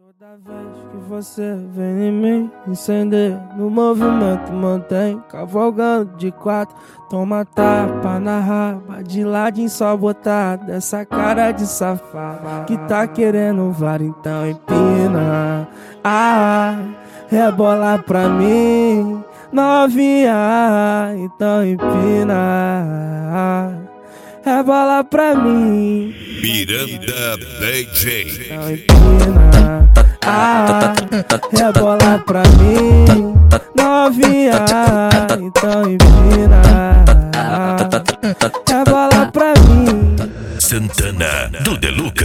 Toda vez que você vem em mim, incender no movimento, mantém cavalgando de quatro. Toma tapa na raba, de ladinho só botar dessa cara de safado que tá querendo VAR, então empina. Rebola pra mim, novinha, então empina. Rebola pra mim, Miranda DJ. então empina. Rebola pra mim, novinha, então empina. Rebola pra mim, Santana do Deluca.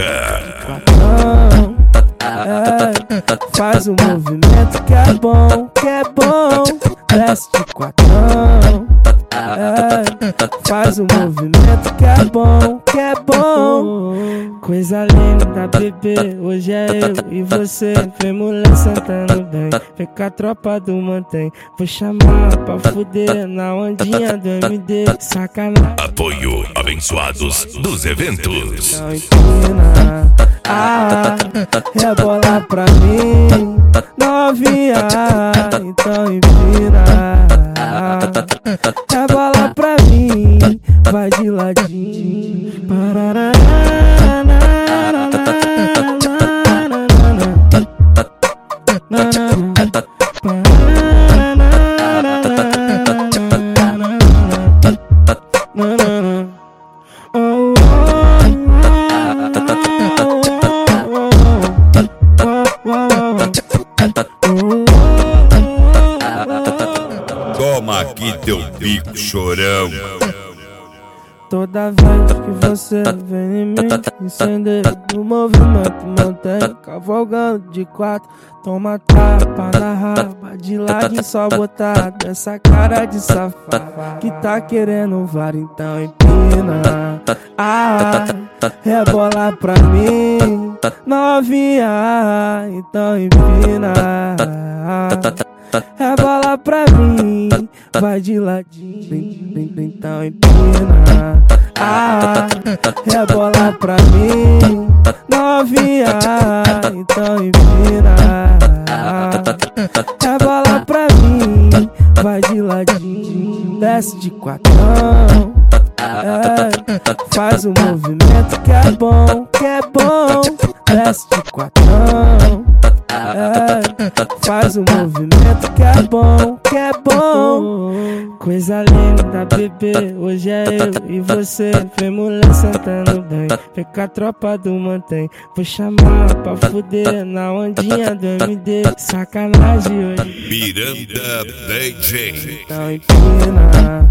faz o movimento que é bom, desce de quatrão. Faz o movimento que é bom, coisa linda, bebê, hoje é eu e você. Vem mulher sentando bem, vem com a tropa do mantém. Vou chamar pra fuder na ondinha do MD, sacanagem. Apoio abençoados dos eventos. Então empina, rebola pra mim, novinha, então empina. Rebola pra mim, vai de ladinho. Toma aqui teu bico, chorão. Toda vez que você vem em mim, incender no movimento, mantém cavalgando de quatro. Toma tapa na raba, de ladinho só botar dessa cara de safado que tá querendo VAR, então empina. Rebola pra mim, novinha, então empina. Rebola pra mim, vai de ladinho, então empina. Rebola pra mim, novinha, então empina. Rebola pra mim, vai de ladinho, desce de quatrão. Faz o movimento que é bom, desce de quatrão. Faz o movimento que é bom, coisa linda, bebê, hoje é eu e você. Vem mulher sentando bem, vem com a tropa do mantém. Vou chamar pra fuder na ondinha do MD, sacanagem hoje. Miranda DJ. Então empina,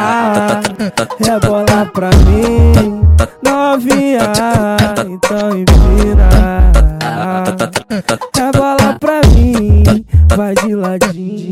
rebola pra mim, novinha, então empina. Rebola pra mim, vai de ladinho.